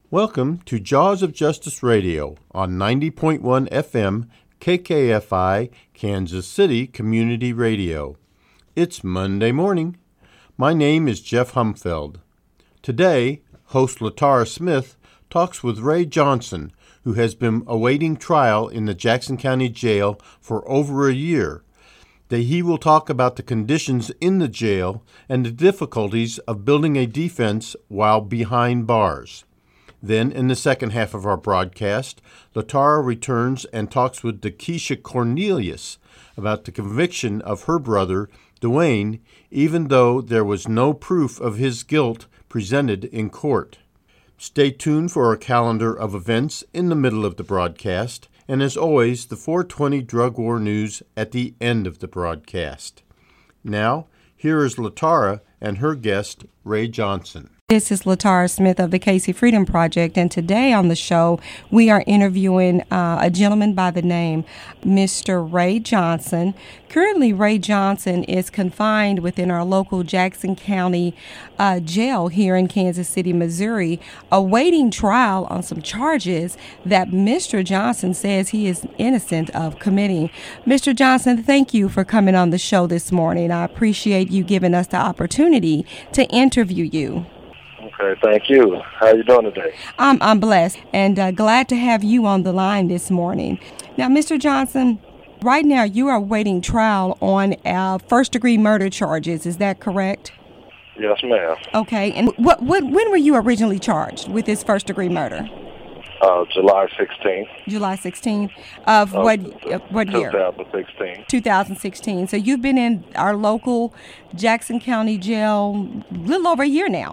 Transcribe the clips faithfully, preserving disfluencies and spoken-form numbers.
Welcome to Jaws of Justice Radio on ninety point one F M K K F I Kansas City Community Radio. It's Monday morning. My name is Jeff Humfeld. Today, host Latara Smith talks with Ray Johnson, who has been awaiting trial in the Jackson County Jail for over a year. That he will talk about the conditions in the jail and the difficulties of building a defense while behind bars. Then, in the second half of our broadcast, Latara returns and talks with Dakisha Cornelius about the conviction of her brother, Dwayne, even though there was no proof of his guilt presented in court. Stay tuned for our calendar of events in the middle of the broadcast, and as always, the four twenty Drug War News at the end of the broadcast. Now, here is Latara and her guest, Ray Johnson. This is Latara Smith of the Casey Freedom Project, and today on the show we are interviewing uh, a gentleman by the name Mister Ray Johnson. Currently, Ray Johnson is confined within our local Jackson County uh, jail here in Kansas City, Missouri, awaiting trial on some charges that Mister Johnson says he is innocent of committing. Mister Johnson, thank you for coming on the show this morning. I appreciate you giving us the opportunity to interview you. Okay, thank you. How are you doing today? I'm, I'm blessed and uh, glad to have you on the line this morning. Now, Mister Johnson, right now you are awaiting trial on uh, first-degree murder charges. Is that correct? Yes, ma'am. Okay, and what, what, when were you originally charged with this first-degree murder? Uh, July sixteenth. July sixteenth of uh, what uh, what year? twenty sixteen. twenty sixteen. So you've been in our local Jackson County jail a little over a year now.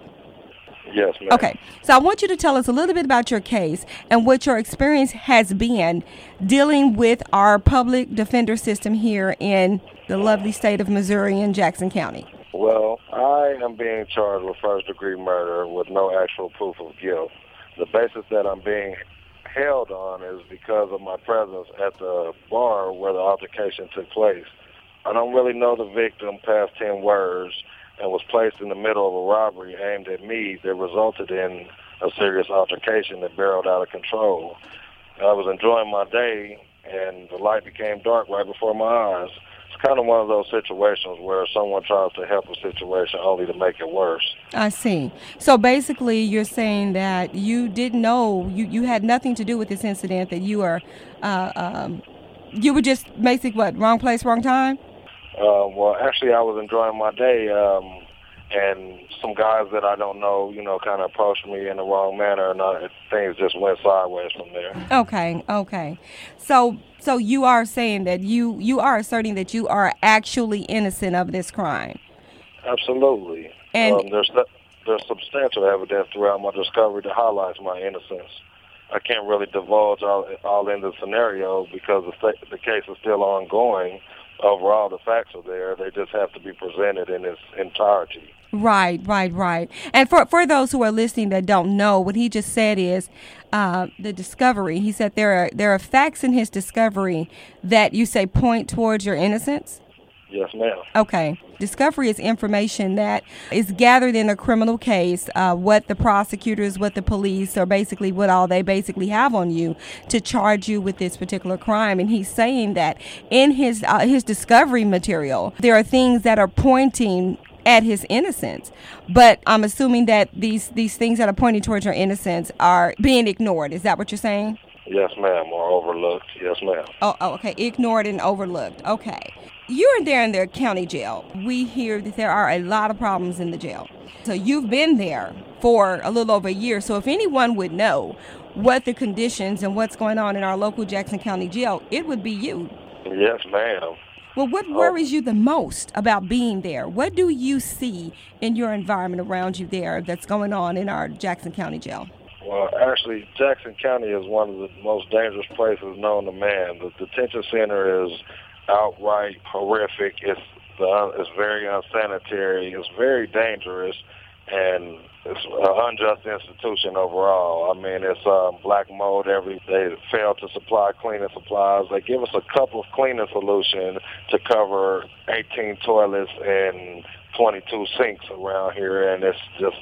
Yes, ma'am. Okay, so I want you to tell us a little bit about your case and what your experience has been dealing with our public defender system here in the lovely state of Missouri in Jackson County. Well, I am being charged with first-degree murder with no actual proof of guilt. The basis that I'm being held on is because of my presence at the bar where the altercation took place. I don't really know the victim past ten words, and was placed in the middle of a robbery aimed at me that resulted in a serious altercation that barreled out of control. I was enjoying my day, and the light became dark right before my eyes. It's kind of one of those situations where someone tries to help a situation only to make it worse. I see. So basically you're saying that you didn't know, you, you had nothing to do with this incident, that you were, uh, um, you were just basically, what, wrong place, wrong time? Uh, well, actually, I was enjoying my day, um, and some guys that I don't know, you know, kind of approached me in the wrong manner, and uh, things just went sideways from there. Okay, okay. So, so you are saying that you you are asserting that you are actually innocent of this crime? Absolutely. And um, there's there's substantial evidence throughout my discovery that highlights my innocence. I can't really divulge all all in the scenario because the the case is still ongoing. Overall, the facts are there. They just have to be presented in its entirety. Right, right, right. And for for those who are listening that don't know, what he just said is uh, the discovery. He said there are there are facts in his discovery that you say point towards your innocence? Yes, ma'am. Okay. Discovery is information that is gathered in a criminal case, uh, what the prosecutors, what the police, or basically what all they basically have on you to charge you with this particular crime. And he's saying that in his uh, his discovery material, there are things that are pointing at his innocence. But I'm assuming that these, these things that are pointing towards your innocence are being ignored. Is that what you're saying? Yes, ma'am, or overlooked. Yes, ma'am. Oh, oh, okay. Ignored and overlooked. Okay. You're there in the county jail. We hear that there are a lot of problems in the jail. So you've been there for a little over a year. So if anyone would know what the conditions and what's going on in our local Jackson County jail, it would be you. Yes, ma'am. Well, what worries you the most about being there? What do you see in your environment around you there that's going on in our Jackson County jail? Well, actually, Jackson County is one of the most dangerous places known to man. The detention center is outright horrific. It's the, it's very unsanitary. It's very dangerous, and it's an unjust institution overall. I mean, it's um, black mold. Every they fail to supply cleaning supplies. They give us a couple of cleaning solutions to cover eighteen toilets and twenty-two sinks around here, and it's just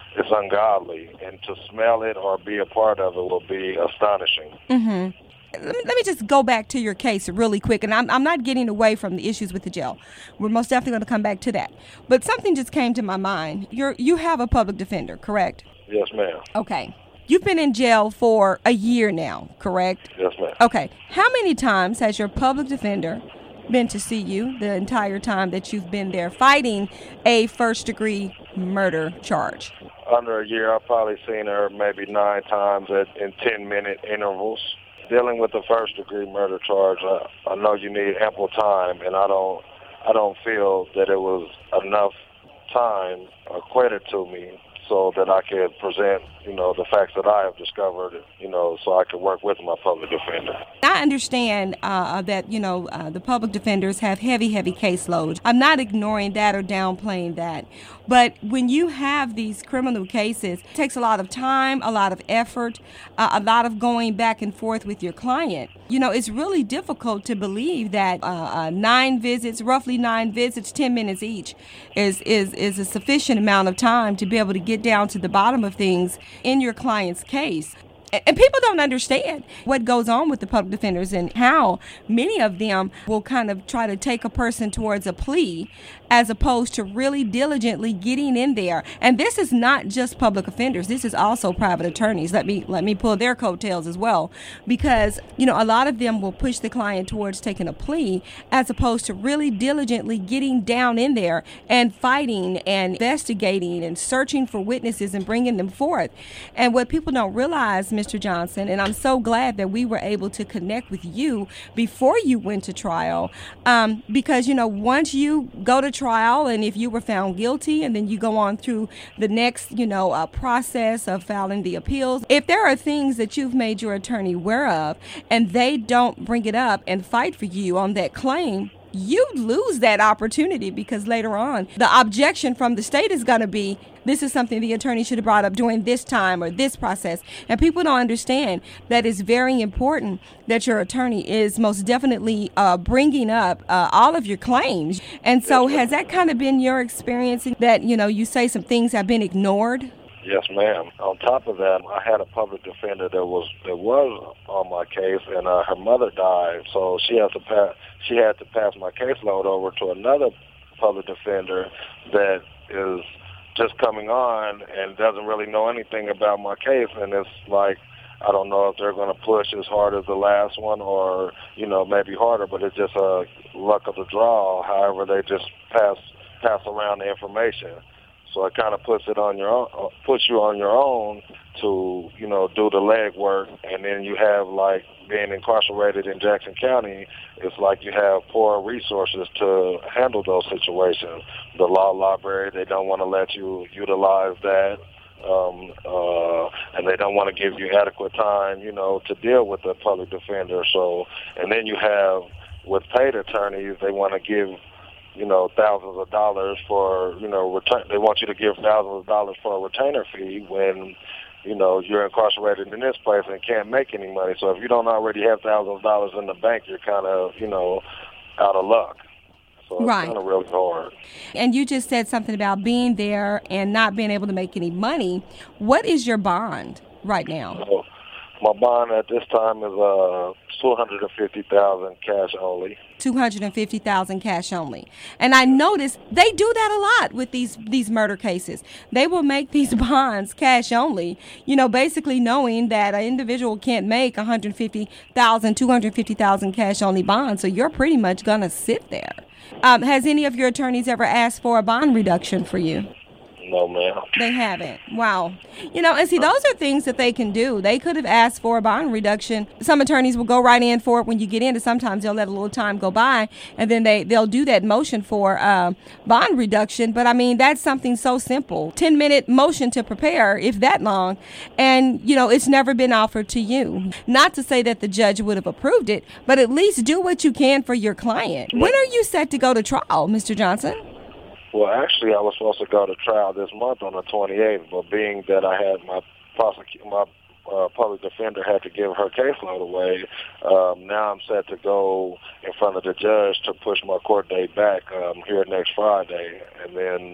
it's ungodly, and to smell it or be a part of it will be astonishing. Mm-hmm. Let me, let me just go back to your case really quick, and I'm, I'm not getting away from the issues with the jail. We're most definitely going to come back to that. But something just came to my mind. You're, you have a public defender, correct? Yes, ma'am. Okay. You've been in jail for a year now, correct? Yes, ma'am. Okay. How many times has your public defender been to see you the entire time that you've been there fighting a first-degree murder charge? Under a year, I've probably seen her maybe nine times at, in ten-minute intervals. Dealing with the first-degree murder charge, I, I know you need ample time, and I don't, I don't feel that it was enough time equated to me so that I could present, you know, the facts that I have discovered, you know, so I could work with my public defender. I understand uh, that, you know, uh, the public defenders have heavy, heavy caseloads. I'm not ignoring that or downplaying that. But when you have these criminal cases, it takes a lot of time, a lot of effort, uh, a lot of going back and forth with your client. You know, it's really difficult to believe that uh, uh, nine visits, roughly nine visits, ten minutes each, is, is, is a sufficient amount of time to be able to get down to the bottom of things in your client's case. And people don't understand what goes on with the public defenders and how many of them will kind of try to take a person towards a plea as opposed to really diligently getting in there. And this is not just public offenders. This is also private attorneys. Let me let me pull their coattails as well, because, you know, a lot of them will push the client towards taking a plea as opposed to really diligently getting down in there and fighting and investigating and searching for witnesses and bringing them forth. And what people don't realize, Mister Johnson, and I'm so glad that we were able to connect with you before you went to trial, um, because, you know, once you go to trial and if you were found guilty and then you go on through the next, you know, uh, process of filing the appeals, if there are things that you've made your attorney aware of and they don't bring it up and fight for you on that claim, you lose that opportunity, because later on the objection from the state is going to be, this is something the attorney should have brought up during this time or this process. And people don't understand that it's very important that your attorney is most definitely uh, bringing up uh, all of your claims. And so has that kind of been your experience, that, you know, you say some things have been ignored? Yes, ma'am. On top of that, I had a public defender that was that was on my case, and uh, her mother died, so she had to pass. She had to pass my caseload over to another public defender that is just coming on and doesn't really know anything about my case. And it's like, I don't know if they're going to push as hard as the last one, or, you know, maybe harder. But it's just a luck of the draw. However, they just pass pass around the information. So it kind of puts it on your own, puts you on your own to, you know, do the legwork. And then you have, like, being incarcerated in Jackson County, it's like you have poor resources to handle those situations. The law library, they don't want to let you utilize that. Um, uh, and they don't want to give you adequate time, you know, to deal with the public defender. So, and then you have, with paid attorneys, they want to give, you know, thousands of dollars for, you know, return. They want you to give thousands of dollars for a retainer fee when, you know, you're incarcerated in this place and can't make any money. So if you don't already have thousands of dollars in the bank, you're kind of, you know, out of luck. So it's right. kind of really hard. And you just said something about being there and not being able to make any money. What is your bond right now? So my bond at this time is uh, two hundred fifty thousand dollars cash only. two hundred fifty thousand dollars cash only. And I noticed they do that a lot with these these murder cases. They will make these bonds cash only, you know, basically knowing that an individual can't make one hundred fifty thousand dollars, two hundred fifty thousand dollars cash only bond, so you're pretty much going to sit there. Um, has any of your attorneys ever asked for a bond reduction for you? No, ma'am. They haven't. Wow. You know, and see, those are things that they can do. They could have asked for a bond reduction. Some attorneys will go right in for it when you get in, and sometimes they'll let a little time go by, and then they, they'll do that motion for uh, bond reduction. But, I mean, that's something so simple. ten-minute motion to prepare, if that long, and, you know, it's never been offered to you. Not to say that the judge would have approved it, but at least do what you can for your client. When are you set to go to trial, Mister Johnson? Well, actually, I was supposed to go to trial this month on the twenty-eighth, but being that I had my prosecu- my uh, public defender had to give her caseload away, um, now I'm set to go in front of the judge to push my court date back um, here next Friday, and then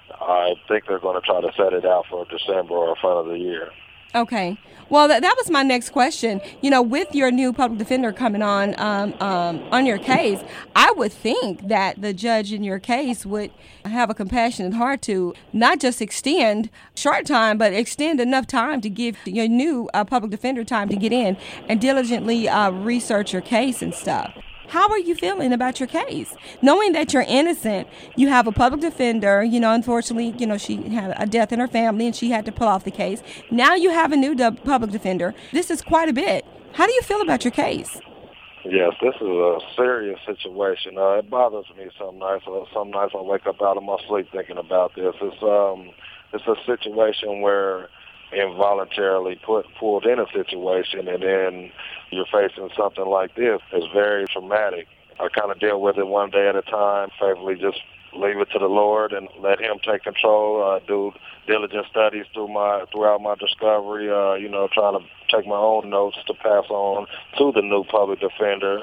I think they're going to try to set it out for December or front of the year. Okay. Well, that, that was my next question. You know, with your new public defender coming on um, um, on your case, I would think that the judge in your case would have a compassionate heart to not just extend short time, but extend enough time to give your new uh, public defender time to get in and diligently uh, research your case and stuff. How are you feeling about your case? Knowing that you're innocent, you have a public defender, you know, unfortunately, you know, she had a death in her family and she had to pull off the case. Now you have a new dub- public defender. This is quite a bit. How do you feel about your case? Yes, this is a serious situation. Uh, it bothers me some nights. Uh, some nights I wake up out of my sleep thinking about this. It's um, it's a situation where involuntarily put pulled in a situation and then you're facing something like this. It's very traumatic. I kind of deal with it one day at a time, faithfully just leave it to the Lord and let him take control, uh, do diligent studies through my throughout my discovery, uh, you know, trying to take my own notes to pass on to the new public defender.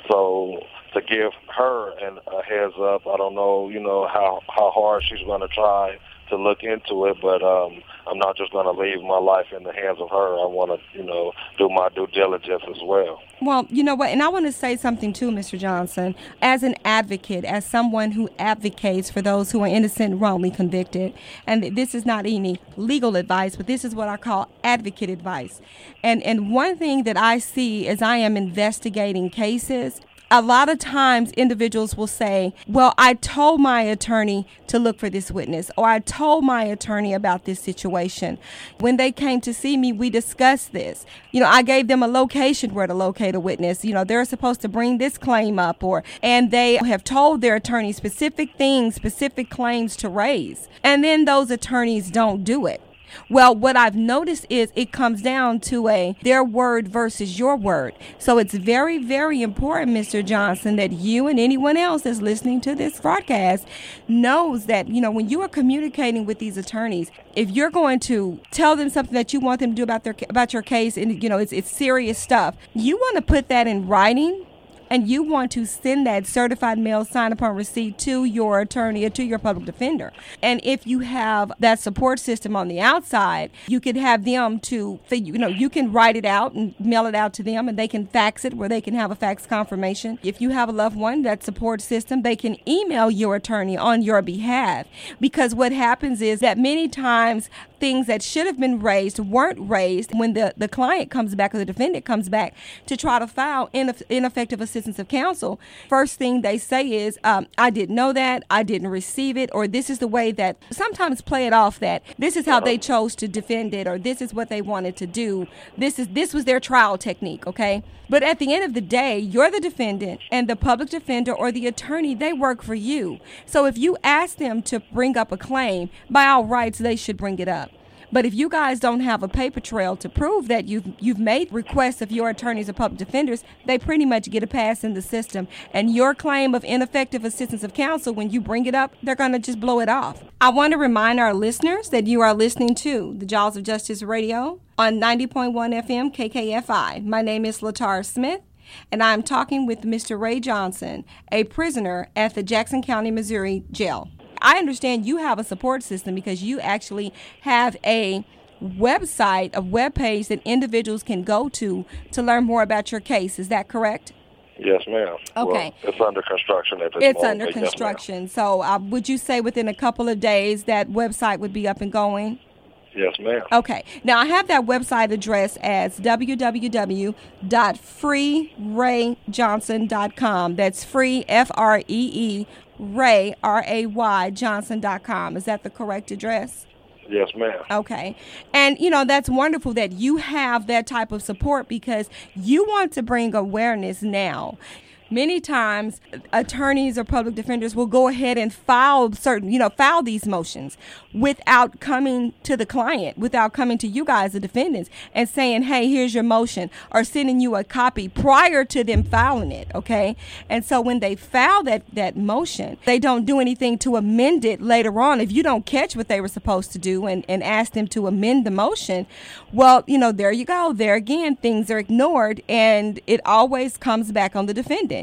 So to give her an, a heads up, I don't know, you know, how, how hard she's going to try to look into it, but um, I'm not just going to leave my life in the hands of her. I want to, you know, do my due diligence as well. Well, you know what, and I want to say something too, Mister Johnson. As an advocate, as someone who advocates for those who are innocent, wrongly convicted, and this is not any legal advice, but this is what I call advocate advice. And and one thing that I see as I am investigating cases, a lot of times individuals will say, well, I told my attorney to look for this witness, or I told my attorney about this situation. When they came to see me, we discussed this. You know, I gave them a location where to locate a witness. You know, they're supposed to bring this claim up, or and they have told their attorney specific things, specific claims to raise. And then those attorneys don't do it. Well, what I've noticed is it comes down to a their word versus your word. So it's very, very important, Mister Johnson, that you and anyone else that's listening to this broadcast knows that, you know, when you are communicating with these attorneys, if you're going to tell them something that you want them to do about their about your case, and, you know, it's it's serious stuff, you want to put that in writing. And you want to send that certified mail sign upon receipt to your attorney or to your public defender. And if you have that support system on the outside, you could have them to, you know, you can write it out and mail it out to them, and they can fax it where they can have a fax confirmation. If you have a loved one, that support system, they can email your attorney on your behalf. Because what happens is that many times things that should have been raised weren't raised when the, the client comes back or the defendant comes back to try to file ineff- ineffective assistance of counsel. First thing they say is, um, I didn't know that, I didn't receive it, or this is the way that, sometimes play it off that this is how they chose to defend it, or this is what they wanted to do. This is this was their trial technique, okay? But at the end of the day, you're the defendant, and the public defender or the attorney, they work for you. So if you ask them to bring up a claim, by all rights, they should bring it up. But if you guys don't have a paper trail to prove that you've you've made requests of your attorneys or public defenders, they pretty much get a pass in the system. And your claim of ineffective assistance of counsel, when you bring it up, they're going to just blow it off. I want to remind our listeners that you are listening to the Jaws of Justice Radio on ninety point one F M K K F I. My name is Latara Smith, and I'm talking with Mister Ray Johnson, a prisoner at the Jackson County, Missouri jail. I understand you have a support system because you actually have a website, a webpage that individuals can go to to learn more about your case. Is that correct? Yes, ma'am. Okay. Well, it's under construction at this It's moment. under Yes, construction. ma'am. So uh, would you say within a couple of days that website would be up and going? Yes, ma'am. Okay. Now, I have that website address as w w w dot free ray johnson dot com. That's free, F R E E, Ray, R A Y, Johnson dot com. Is that the correct address? Yes, ma'am. Okay. And, you know, that's wonderful that you have that type of support because you want to bring awareness now. Many times, attorneys or public defenders will go ahead and file certain, you know, file these motions without coming to the client, without coming to you guys, the defendants, and saying, hey, here's your motion, or sending you a copy prior to them filing it, okay? And so when they file that, that motion, they don't do anything to amend it later on. If you don't catch what they were supposed to do and, and ask them to amend the motion, well, you know, there you go. There again, things are ignored, and it always comes back on the defendant.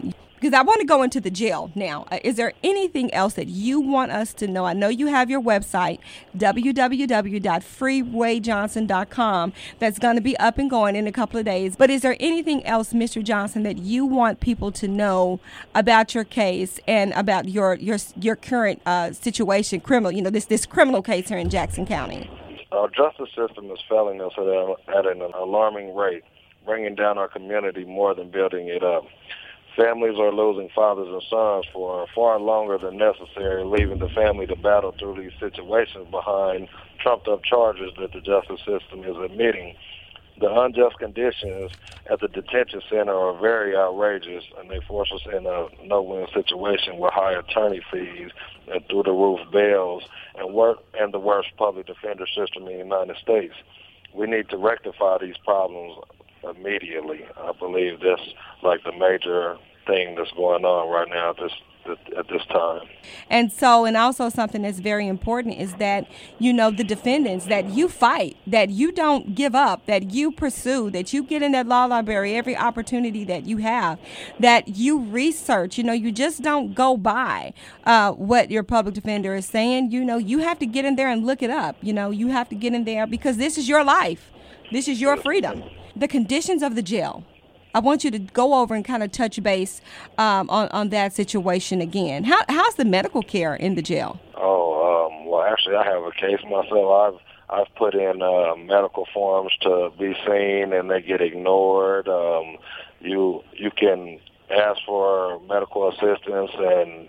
Because I want to go into the jail now. Uh, is there anything else that you want us to know? I know you have your website, w w w dot free ray johnson dot com, that's going to be up and going in a couple of days. But is there anything else, Mister Johnson, that you want people to know about your case and about your your your current uh, situation, criminal, you know, this this criminal case here in Jackson County? Our justice system is failing us at, a, at an alarming rate, bringing down our community more than building it up. Families are losing fathers and sons for far longer than necessary, leaving the family to battle through these situations behind trumped-up charges that the justice system is admitting. The unjust conditions at the detention center are very outrageous, and they force us in a no-win situation with high attorney fees and through-the-roof bails and, work, and the worst public defender system in the United States. We need to rectify these problems immediately. I believe that's like the major thing that's going on right now at this at this time. And so, and also something that's very important is that, you know, the defendants, that you fight, that you don't give up, that you pursue, that you get in that law library every opportunity that you have, that you research, you know, you just don't go by uh, what your public defender is saying. You know, you have to get in there and look it up. You know, you have to get in there because this is your life. This is your freedom. The conditions of the jail. I want you to go over and kind of touch base um, on, on that situation again. How, how's the medical care in the jail? Oh, um, well, actually, I have a case myself. I've I've put in uh, medical forms to be seen, and they get ignored. Um, you you can ask for medical assistance, and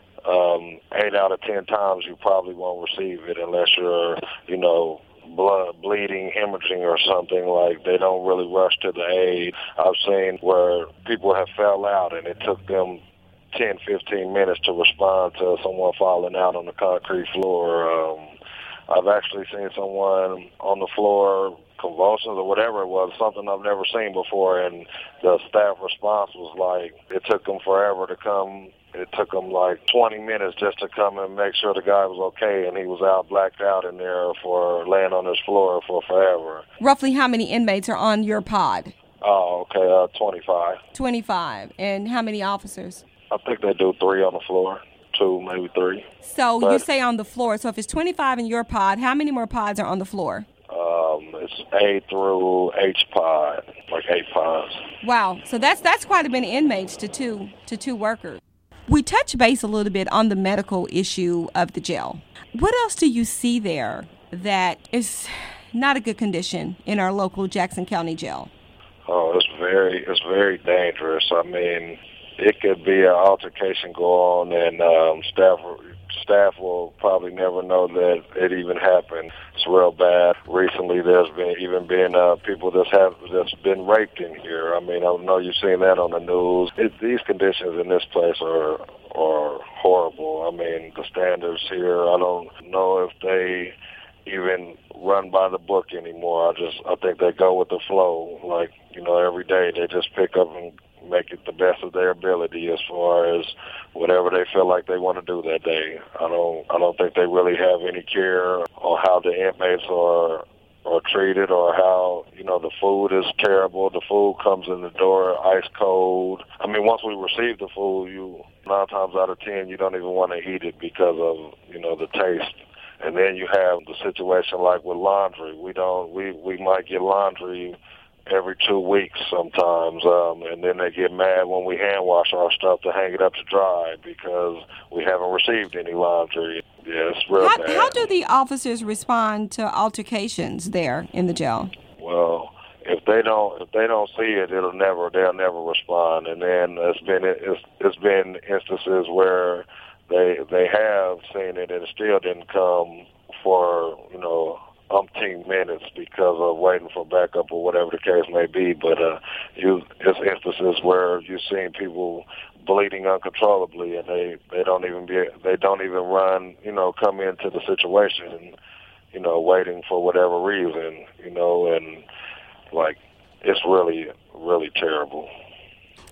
um, eight out of ten times you probably won't receive it unless you're, you know, blood, bleeding, hemorrhaging or something. Like, they don't really rush to the aid. I've seen where people have fell out and it took them ten, fifteen minutes to respond to someone falling out on the concrete floor. Um, I've actually seen someone on the floor, convulsions or whatever it was, something I've never seen before, and the staff response was like, it took them forever to come. It took them like twenty minutes just to come and make sure the guy was okay, and he was out, blacked out in there for laying on his floor for forever. Roughly how many inmates are on your pod? Oh, okay, uh, twenty-five. twenty-five. And how many officers? I think they do three on the floor, two, maybe three. So but, you say on the floor. So if it's twenty-five in your pod, how many more pods are on the floor? Um, it's A through H pod, like eight pods. Wow. So that's that's quite a bit of inmates to two to two workers. We touch base a little bit on the medical issue of the jail. What else do you see there that is not a good condition in our local Jackson County jail? Oh, it's very, it's very dangerous. I mean, it could be an altercation go on, and um, staff staff will probably never know that it even happened. It's real bad. Recently, there's been even been uh, people that's have that's been raped in here. I mean, I know you've seen that on the news. It, these conditions in this place are are horrible. I mean, the standards here, I don't know if they even run by the book anymore. I just I think they go with the flow. Like, you know, every day they just pick up and make it the best of their ability as far as whatever they feel like they want to do that day. I don't I don't think they really have any care on how the inmates are are treated, or how, you know, the food is terrible. The food comes in the door ice cold. I mean, once we receive the food, you nine times out of ten you don't even want to eat it because of, you know, the taste. And then you have the situation like with laundry. We don't we, we might get laundry every two weeks sometimes, um, and then they get mad when we hand wash our stuff to hang it up to dry because we haven't received any laundry. Yeah, it's real how, bad. How do the officers respond to altercations there in the jail? Well, if they don't if they don't see it, it'll never they'll never respond. And then it's been it's it's been instances where they they have seen it and it still didn't come for, you know, umpteen minutes because of waiting for backup or whatever the case may be. But uh, you, it's instances where you've seen people bleeding uncontrollably, and they, they don't even be they don't even run, you know, come into the situation, you know, waiting for whatever reason, you know, and like it's really really terrible.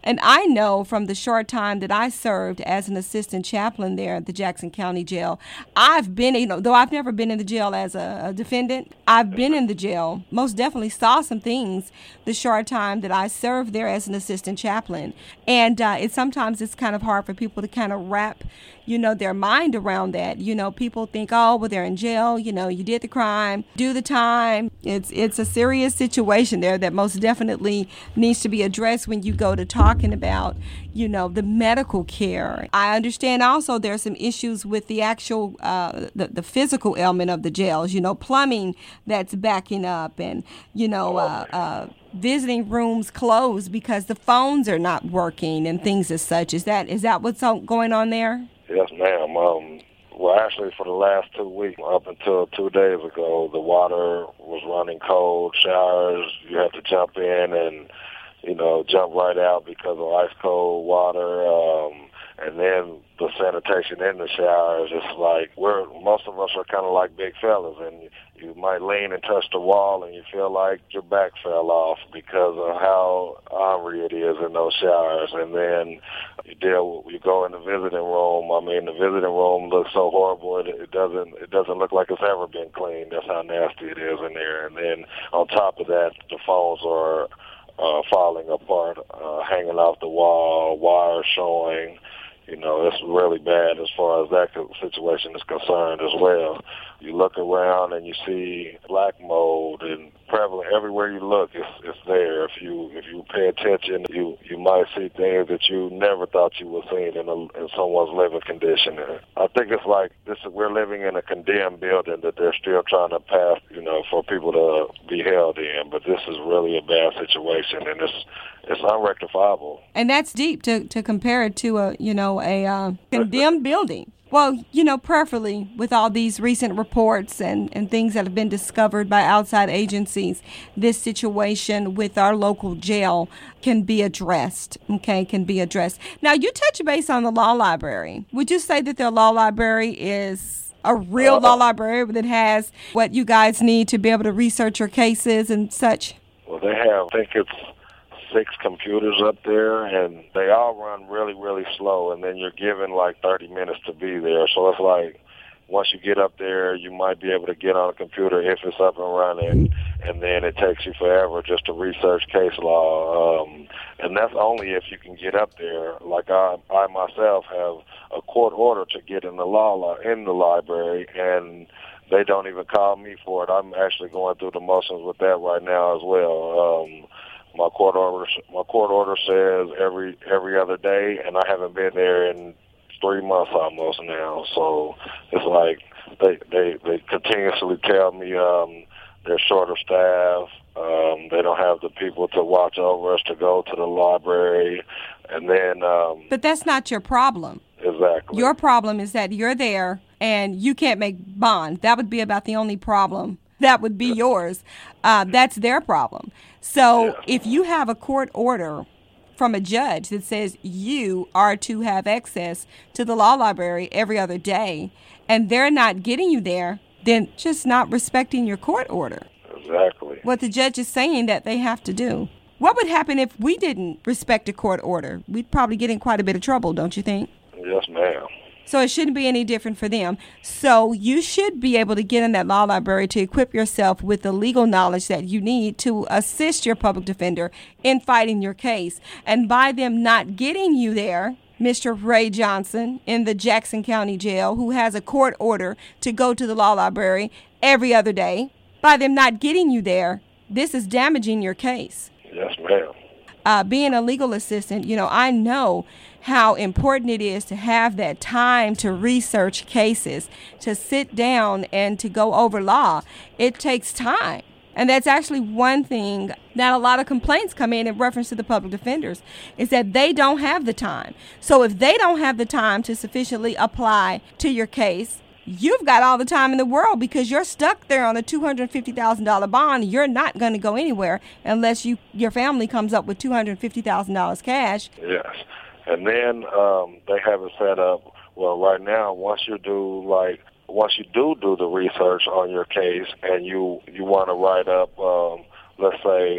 And I know from the short time that I served as an assistant chaplain there at the Jackson County Jail, I've been, you know, though I've never been in the jail as a, a defendant, I've been in the jail, most definitely saw some things the short time that I served there as an assistant chaplain. And uh, it sometimes it's kind of hard for people to kind of wrap, you know, their mind around that. You know, people think, oh, well, they're in jail, you know, you did the crime, do the time. It's it's a serious situation there that most definitely needs to be addressed when you go to talking about, you know, the medical care. I understand also there's some issues with the actual, uh, the, the physical element of the jails, you know, plumbing that's backing up and, you know, uh, uh, visiting rooms closed because the phones are not working and things as such. Is that is that what's going on there? Yes, ma'am. Um, well, actually, for the last two weeks, up until two days ago, the water was running cold. Showers, you have to jump in and, you know, jump right out because of ice cold water. Um, and then the sanitation in the showers, it's like we're most of us are kind of like big fellas, and you might lean and touch the wall, and you feel like your back fell off because of how ornery it is in those showers. And then you deal, you go in the visiting room. I mean, the visiting room looks so horrible; it, it doesn't, it doesn't look like it's ever been cleaned. That's how nasty it is in there. And then on top of that, the phones are uh, falling apart, uh, hanging off the wall, wires showing. You know, it's really bad as far as that situation is concerned as well. You look around and you see black mold and prevalent everywhere you look. It's it's there. If you if you pay attention, you you might see things that you never thought you would see in, a, in someone's living condition. And I think it's like this. We're living in a condemned building that they're still trying to pass, you know, for people to be held in. But this is really a bad situation, and it's it's unrectifiable. And that's deep to, to compare it to a you know a uh, condemned building. Well, you know, preferably with all these recent reports and, and things that have been discovered by outside agencies, this situation with our local jail can be addressed, okay, can be addressed. Now, you touch base on the law library. Would you say that their law library is a real uh, law library that has what you guys need to be able to research your cases and such? Well, they have, I think it's six computers up there, and they all run really, really slow, and then you're given like thirty minutes to be there. So it's like once you get up there, you might be able to get on a computer if it's up and running, and then it takes you forever just to research case law. Um, and that's only if you can get up there. Like I, I myself have a court order to get in the law in the library, and they don't even call me for it. I'm actually going through the motions with that right now as well. Um, My court order, my court order says every every other day, and I haven't been there in three months almost now. So it's like they they, they continuously tell me um, they're short of staff. Um, they don't have the people to watch over us to go to the library, and then. Um, but that's not your problem. Exactly. Your problem is that you're there and you can't make bond. That would be about the only problem. That would be yours. Uh, that's their problem. So yeah. If you have a court order from a judge that says you are to have access to the law library every other day, and they're not getting you there, then just not respecting your court order. Exactly. What the judge is saying that they have to do. What would happen if we didn't respect a court order? We'd probably get in quite a bit of trouble, don't you think? Yes, ma'am. So it shouldn't be any different for them. So you should be able to get in that law library to equip yourself with the legal knowledge that you need to assist your public defender in fighting your case. And by them not getting you there, Mister Ray Johnson in the Jackson County Jail, who has a court order to go to the law library every other day, by them not getting you there, this is damaging your case. Yes, ma'am. Uh, being a legal assistant, you know, I know how important it is to have that time to research cases, to sit down and to go over law. It takes time. And that's actually one thing that a lot of complaints come in in reference to the public defenders, is that they don't have the time. So if they don't have the time to sufficiently apply to your case, you've got all the time in the world because you're stuck there on a two hundred fifty thousand dollars bond. You're not going to go anywhere unless you your family comes up with two hundred fifty thousand dollars cash. Yes. And then um, they have it set up, well, right now, once you do, like, once you do do the research on your case and you, you want to write up, um, let's say,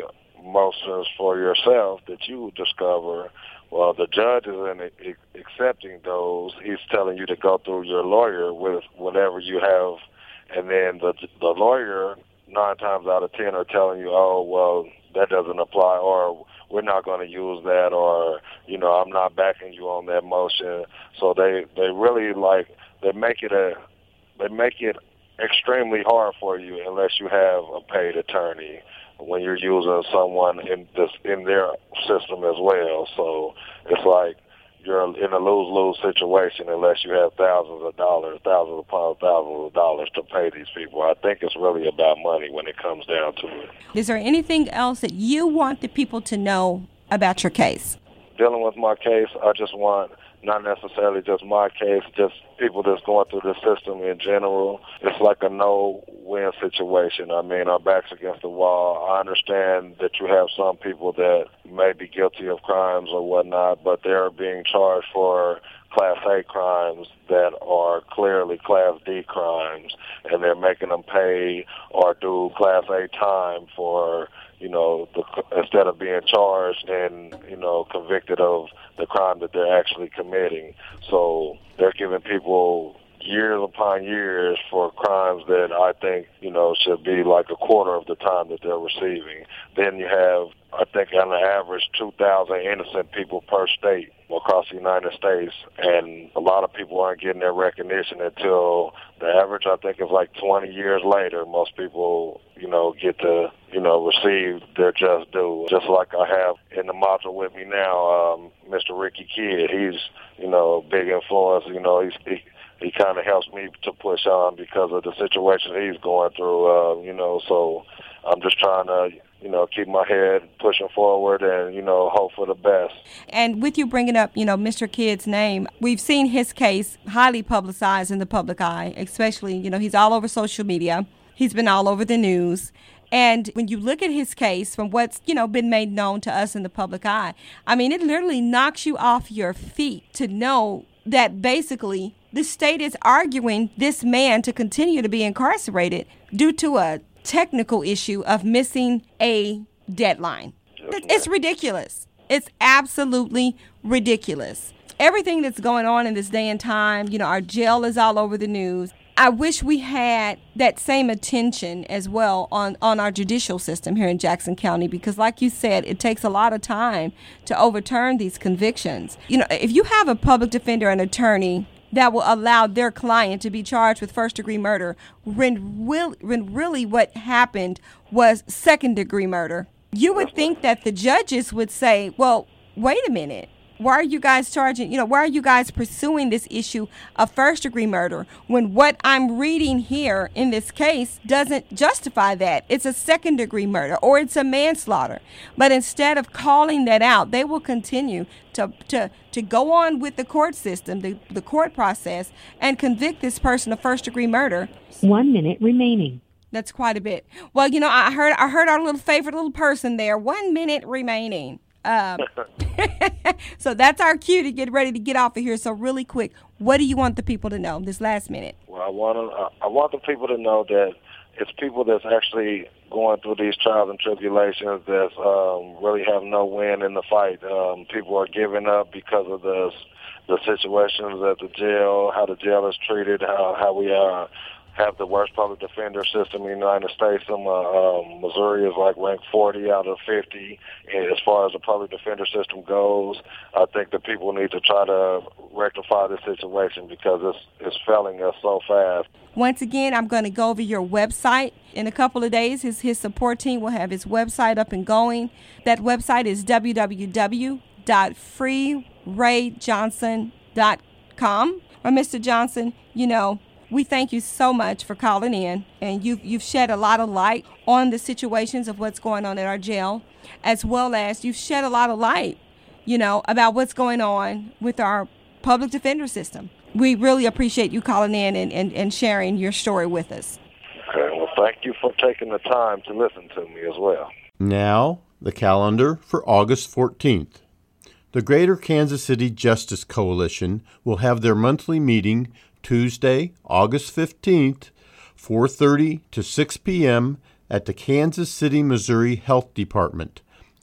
motions for yourself that you discover, well, the judge isn't accepting those. He's telling you to go through your lawyer with whatever you have, and then the the lawyer, nine times out of ten, are telling you, oh, well, that doesn't apply, or we're not going to use that, or, you know, I'm not backing you on that motion. So they, they really, like, they make it a, they make it extremely hard for you unless you have a paid attorney when you're using someone in this in their system as well. So it's like you're in a lose-lose situation unless you have thousands of dollars, thousands upon thousands of dollars to pay these people. I think it's really about money when it comes down to it. Is there anything else that you want the people to know about your case? Dealing with my case, I just want not necessarily just my case, just people that's going through the system in general. It's like a no-win situation. I mean, our back's against the wall. I understand that you have some people that may be guilty of crimes or whatnot, but they're being charged for Class A crimes that are clearly Class D crimes, and they're making them pay or do Class A time for, you know, the, instead of being charged and, you know, convicted of the crime that they're actually committing. So they're giving people years upon years for crimes that I think, you know, should be like a quarter of the time that they're receiving. Then you have, I think, on the average, two thousand innocent people per state across the United States, and a lot of people aren't getting their recognition until the average, I think, is like twenty years later. Most people, you know, get to, you know, receive their just due. Just like I have in the module with me now, um, Mister Ricky Kidd. He's, you know, a big influence. You know, he's he, he kind of helps me to push on because of the situation he's going through. Uh, you know, so I'm just trying to, you know, keep my head pushing forward and, you know, hope for the best. And with you bringing up, you know, Mister Kidd's name, we've seen his case highly publicized in the public eye, especially, you know, he's all over social media. He's been all over the news. And when you look at his case from what's, you know, been made known to us in the public eye, I mean, it literally knocks you off your feet to know that basically the state is arguing this man to continue to be incarcerated due to a technical issue of missing a deadline. It's ridiculous. It's absolutely ridiculous. Everything that's going on in this day and time, you know, our jail is all over the news. I wish we had that same attention as well on, on our judicial system here in Jackson County, because like you said, it takes a lot of time to overturn these convictions. You know, if you have a public defender and attorney that will allow their client to be charged with first-degree murder when, will, when really what happened was second-degree murder, you would think that the judges would say, well, wait a minute. Why are you guys charging, you know, why are you guys pursuing this issue of first-degree murder when what I'm reading here in this case doesn't justify that? It's a second-degree murder or it's a manslaughter. But instead of calling that out, they will continue to to, to go on with the court system, the, the court process, and convict this person of first-degree murder. One minute remaining. That's quite a bit. Well, you know, I heard I heard our little favorite little person there. One minute remaining. Um, so that's our cue to get ready to get off of here. So really quick, what do you want the people to know this last minute? Well, I want to, I want the people to know that it's people that's actually going through these trials and tribulations that um, really have no win in the fight. Um, people are giving up because of the the situations at the jail, how the jail is treated, how how we are. have the worst public defender system in the United States. Um, uh, um, Missouri is like ranked forty out of fifty. And as far as the public defender system goes, I think that people need to try to rectify the situation because it's, it's failing us so fast. Once again, I'm going to go over your website. In a couple of days, his, his support team will have his website up and going. That website is w w w dot free ray johnson dot com. Well, Mister Johnson, you know, we thank you so much for calling in, and you've, you've shed a lot of light on the situations of what's going on at our jail, as well as you've shed a lot of light, you know, about what's going on with our public defender system. We really appreciate you calling in and, and, and sharing your story with us. Okay, well, thank you for taking the time to listen to me as well. Now, the calendar for August fourteenth. The Greater Kansas City Justice Coalition will have their monthly meeting Tuesday, August fifteenth, four thirty to six p.m. at the Kansas City, Missouri Health Department,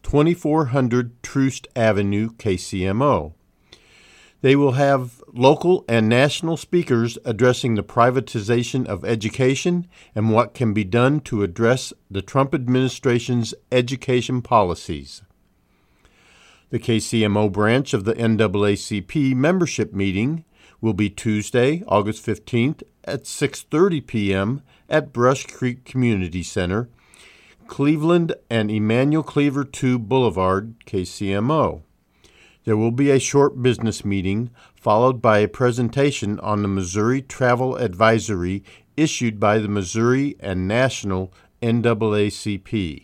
twenty-four hundred Troost Avenue, K C M O. They will have local and national speakers addressing the privatization of education and what can be done to address the Trump administration's education policies. The K C M O branch of the N double A C P membership meeting will be Tuesday, August fifteenth at six thirty p.m. at Brush Creek Community Center, Cleveland and Emmanuel Cleaver two Boulevard, K C M O. There will be a short business meeting followed by a presentation on the Missouri Travel Advisory issued by the Missouri and National N double A C P.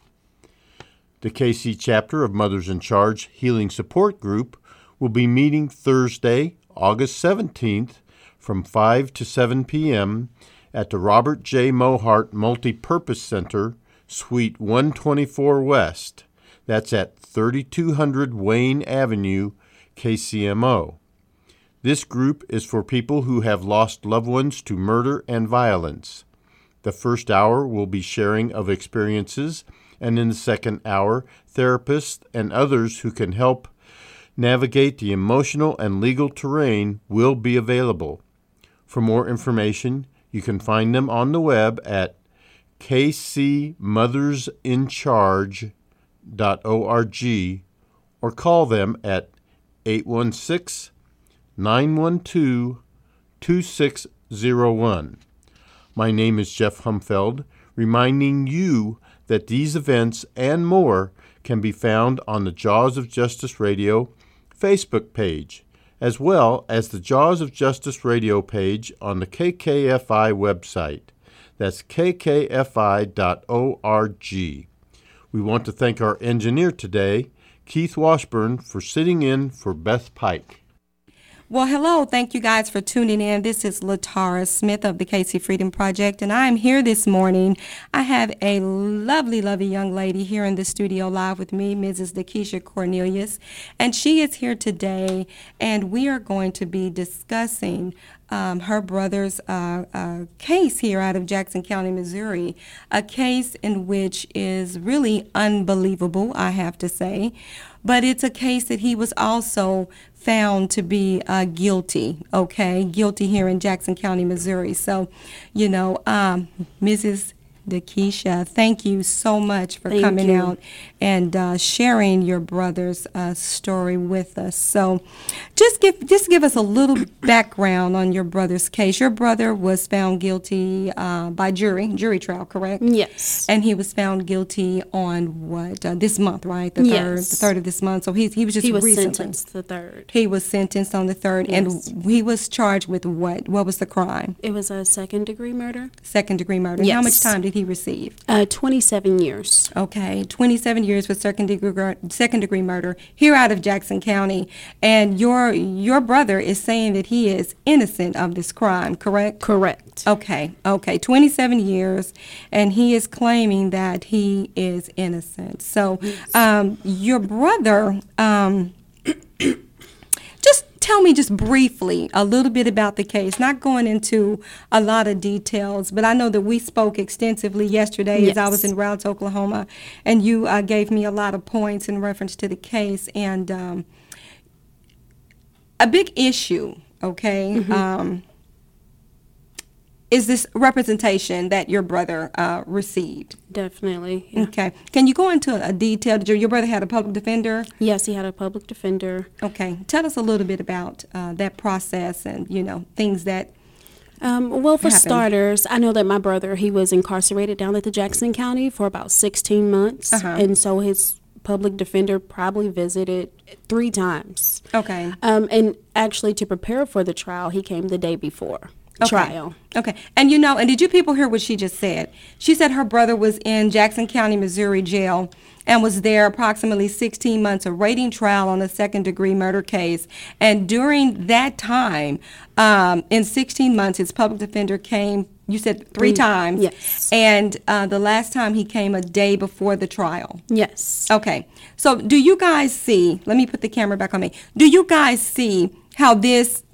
The K C chapter of Mothers in Charge Healing Support Group will be meeting Thursday, August seventeenth from five to seven p.m. at the Robert J. Mohart Multipurpose Center, Suite one twenty-four West. That's at thirty-two hundred Wayne Avenue, K C M O. This group is for people who have lost loved ones to murder and violence. The first hour will be sharing of experiences, and in the second hour, therapists and others who can help navigate the emotional and legal terrain will be available. For more information, you can find them on the web at k c mothers in charge dot org or call them at eight one six, nine one two, two six zero one. My name is Jeff Humfeld, reminding you that these events and more can be found on the Jaws of Justice Radio Facebook page, as well as the Jaws of Justice Radio page on the K K F I website. That's k k f i dot org. We want to thank our engineer today, Keith Washburn, for sitting in for Beth Pike. Well, hello. Thank you guys for tuning in. This is Latara Smith of the K C Freedom Project, and I'm here this morning. I have a lovely, lovely young lady here in the studio live with me, Missus Dakisha Cornelius, and she is here today, and we are going to be discussing Um, her brother's uh, uh, case here out of Jackson County, Missouri, a case in which is really unbelievable, I have to say, but it's a case that he was also found to be uh, guilty, okay, guilty here in Jackson County, Missouri. So, you know, um, Missus Dakisha, thank you so much for thank coming you. out and uh, sharing your brother's uh, story with us. So, just give just give us a little background on your brother's case. Your brother was found guilty uh, by jury, jury trial, correct? Yes. And he was found guilty on what uh, this month, right? The yes. third, the third of this month. So he he was just he was recently sentenced the third. He was sentenced on the third, Yes. and he was charged with what? What was the crime? It was a second degree murder. Second degree murder. And how much Yes. time did he receive? Uh, twenty-seven years. Okay, twenty-seven years for second degree second degree murder here out of Jackson County, and your your brother is saying that he is innocent of this crime, correct? Correct. Okay, okay, twenty-seven years, and he is claiming that he is innocent. So, um, your brother, um, just tell me just briefly a little bit about the case, not going into a lot of details, but I know that we spoke extensively yesterday yes. as I was in Routes, Oklahoma, and you uh, gave me a lot of points in reference to the case, and um, a big issue, okay, Mm-hmm. um, is this representation that your brother uh, received. Definitely. Yeah. Okay. Can you go into a detail? Did your, your brother had a public defender? Yes, he had a public defender. Okay. Tell us a little bit about uh, that process and, you know, things that Um, well, for happened. starters, I know that my brother, he was incarcerated down at the Jackson County for about sixteen months. Uh-huh. And so his public defender probably visited three times. Okay. Um, and actually, to prepare for the trial, he came the day before. Okay. Trial. Okay. And you know, and did you people hear what she just said? She said her brother was in Jackson County, Missouri jail and was there approximately sixteen months awaiting trial on a second degree murder case. And during that time, um, in sixteen months, his public defender came, you said three Three, times. yes. And uh, the last time he came a day before the trial. Yes. Okay. So do you guys see, let me put the camera back on me. Do you guys see how this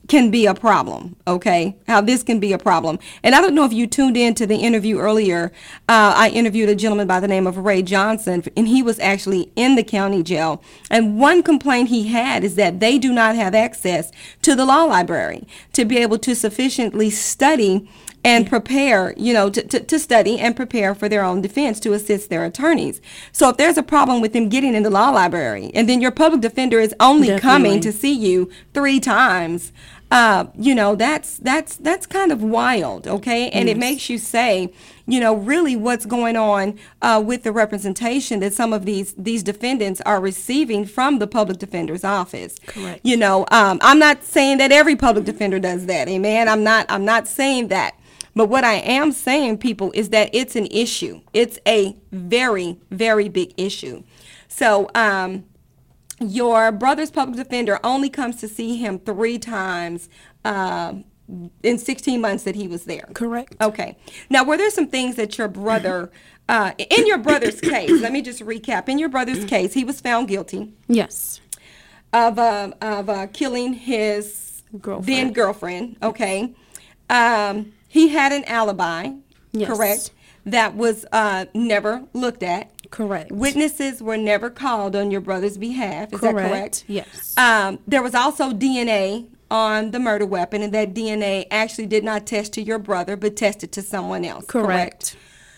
can be a problem, okay? How this can be a problem. And I don't know if you tuned in to the interview earlier. Uh, I interviewed a gentleman by the name of Ray Johnson, and he was actually in the county jail. And one complaint he had is that they do not have access to the law library to be able to sufficiently study and prepare, you know, to, to, to study and prepare for their own defense to assist their attorneys. So if there's a problem with them getting in the law library, and then your public defender is only Definitely. coming to see you three times, uh, you know, that's that's that's kind of wild, okay? And Yes. it makes you say, you know, really what's going on uh, with the representation that some of these these defendants are receiving from the public defender's office. Correct. You know, um, I'm not saying that every public defender does that, amen? I'm not I'm not saying that. But what I am saying, people, is that it's an issue. It's a very, very big issue. So um, your brother's public defender only comes to see him three times uh, in sixteen months that he was there. Correct. Okay. Now, were there some things that your brother, uh, in your brother's case, let me just recap. In your brother's case, he was found guilty Yes. of, uh, of uh, killing his Girlfriend. then girlfriend. Okay. Um, he had an alibi, Yes. correct, that was uh, never looked at. Correct. Witnesses were never called on your brother's behalf. Is that correct? Yes. Um, there was also D N A on the murder weapon, and that D N A actually did not test to your brother, but tested to someone else. Correct.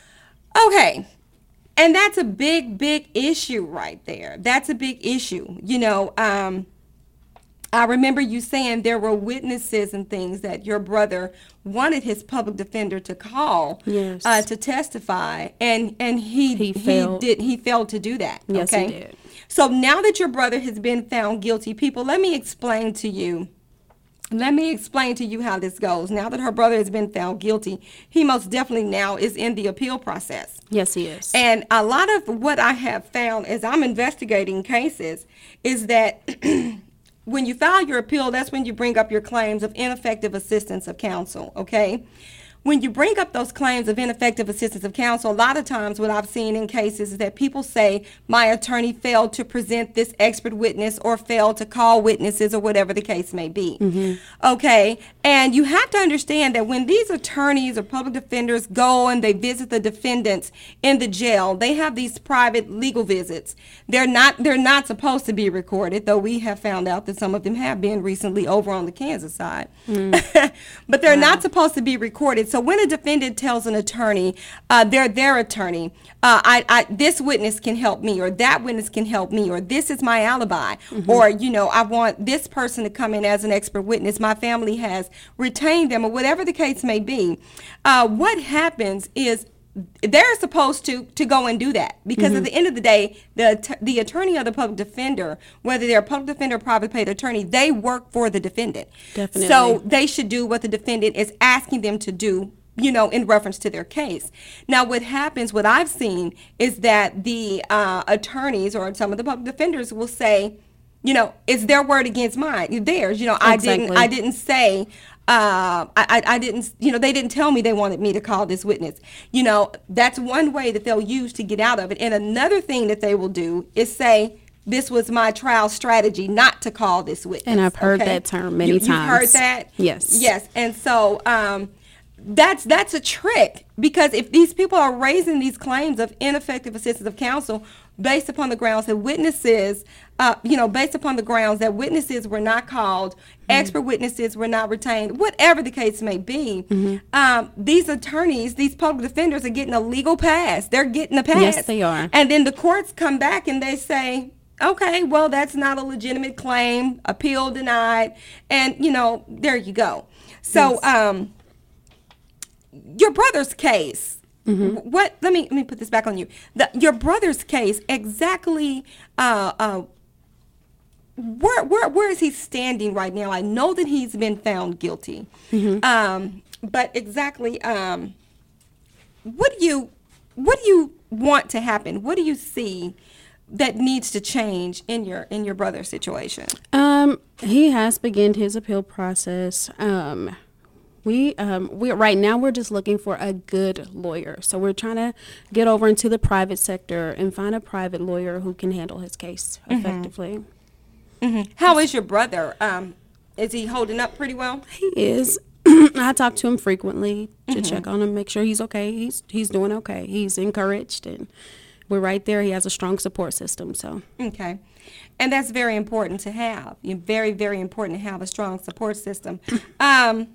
Okay. And that's a big, big issue right there. That's a big issue. You know, um, I remember you saying there were witnesses and things that your brother wanted his public defender to call Yes. uh, to testify, and and he He failed. did he failed to do that. Yes, okay? he did. So now that your brother has been found guilty, people, let me explain to you. Let me explain to you how this goes. Now that her brother has been found guilty, he most definitely now is in the appeal process. Yes, he is. And a lot of what I have found as I'm investigating cases is that when you file your appeal, that's when you bring up your claims of ineffective assistance of counsel, okay? When you bring up those claims of ineffective assistance of counsel, a lot of times what I've seen in cases is that people say, my attorney failed to present this expert witness or failed to call witnesses or whatever the case may be. Mm-hmm. Okay, and you have to understand that when these attorneys or public defenders go and they visit the defendants in the jail, they have these private legal visits. They're not they're not supposed to be recorded, though we have found out that some of them have been recently over on the Kansas side. Mm. But they're wow. not supposed to be recorded. So when a defendant tells an attorney, uh, they're their attorney, uh, I, I, this witness can help me, or that witness can help me, or this is my alibi, mm-hmm. or, you know, I want this person to come in as an expert witness. My family has retained them, or whatever the case may be. Uh, what happens is they're supposed to to go and do that, because mm-hmm. at the end of the day, the the attorney or the public defender, whether they're a public defender or private paid attorney, they work for the defendant. Definitely. So they should do what the defendant is asking them to do, you know, in reference to their case. Now, what happens, what I've seen, is that the uh, attorneys or some of the public defenders will say, you know, it's their word against mine, theirs. You know, I Exactly. didn't, I didn't say. Uh, I, I didn't, you know, they didn't tell me they wanted me to call this witness. You know, that's one way that they'll use to get out of it. And another thing that they will do is say, this was my trial strategy not to call this witness. And I've heard okay? that term many you, times. You've heard that? Yes. Yes. And so um, that's that's a trick, because if these people are raising these claims of ineffective assistance of counsel based upon the grounds that witnesses, uh, you know, based upon the grounds that witnesses were not called, mm-hmm. expert witnesses were not retained, whatever the case may be, mm-hmm. um, these attorneys, these public defenders are getting a legal pass. They're getting a pass. Yes, they are. And then the courts come back and they say, okay, well, that's not a legitimate claim, appeal denied, and, you know, there you go. So yes. um, your brother's case, mm-hmm. what, let me let me put this back on you. The, your brother's case, exactly, uh, uh, where, where, where is he standing right now? I know that he's been found guilty, mm-hmm. um, but exactly, um, what do you, what do you want to happen? What do you see that needs to change in your in your brother's situation? Um, he has begun his appeal process. Um, we um we right now we're just looking for a good lawyer. So we're trying to get over into the private sector and find a private lawyer who can handle his case effectively. Mm-hmm. How is your brother? Um, Is he holding up pretty well? He is. I talk to him frequently to mm-hmm. check on him, make sure he's okay. He's he's doing okay. He's encouraged, and we're right there. He has a strong support system. So okay, and that's very important to have. You're very very important to have a strong support system. um,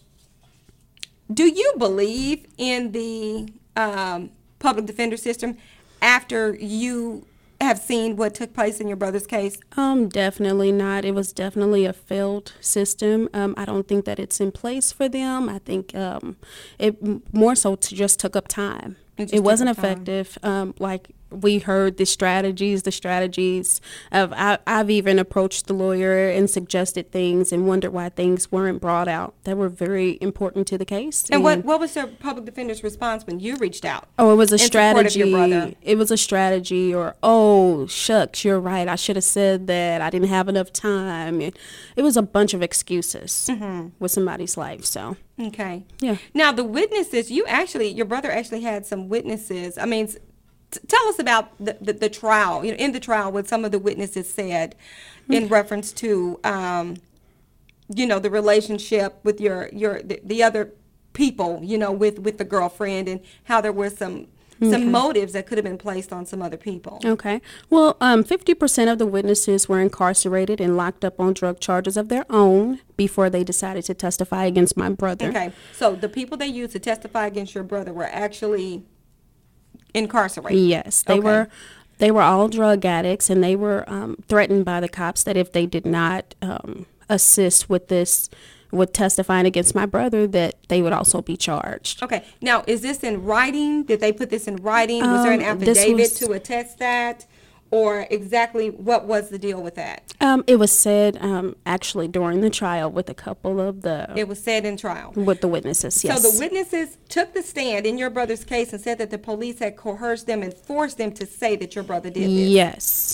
do you believe in the um, public defender system after you have seen what took place in your brother's case? Um, definitely not. It was definitely a failed system. Um, I don't think that it's in place for them. I think um, it more so to just took up time. It, it wasn't effective. Um, like we heard the strategies, the strategies of, I, I've even approached the lawyer and suggested things and wondered why things weren't brought out that were very important to the case. And, and what, what was the public defender's response when you reached out? Oh, it was a strategy. It was a strategy or, oh, shucks, you're right. I should have said that. I didn't have enough time. It, it was a bunch of excuses mm-hmm. with somebody's life. So. Okay. Yeah. Now, the witnesses, you actually, your brother actually had some witnesses. I mean, t- tell us about the, the, the trial, you know, in the trial, what some of the witnesses said in reference to, um, you know, the relationship with your, your the, the other people, you know, with, with the girlfriend and how there were some some okay. motives that could have been placed on some other people. Okay. Well, um, fifty percent of the witnesses were incarcerated and locked up on drug charges of their own before they decided to testify against my brother. Okay. So the people they used to testify against your brother were actually incarcerated? Yes. They okay. were they were all drug addicts, and they were um, threatened by the cops that if they did not um, assist with this with testifying against my brother, that they would also be charged. Okay. Now, is this in writing? Did they put this in writing? Was um, there an affidavit was, to attest that? Or exactly what was the deal with that? Um, it was said um, actually during the trial with a couple of the... It was said in trial? With the witnesses, yes. So the witnesses took the stand in your brother's case and said that the police had coerced them and forced them to say that your brother did this? Yes.